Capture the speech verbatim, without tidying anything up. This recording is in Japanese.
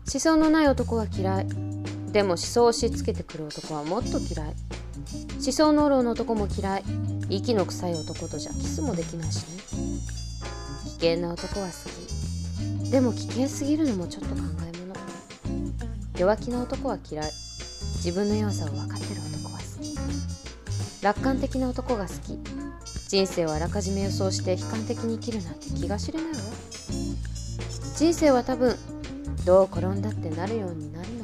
思想のない男は嫌い。でも思想を押し付けてくる男はもっと嫌い。思想のろうの男も嫌い。息の臭い男とじゃキスもできないしね。危険な男は好き。でも危険すぎるのもちょっと考えもの。弱気な男は嫌い。自分の弱さを分かってる男は好き。楽観的な男が好き。人生をあらかじめ予想して悲観的に生きるなんて気が知れないわ。人生は多分どう転んだってなるようになるの。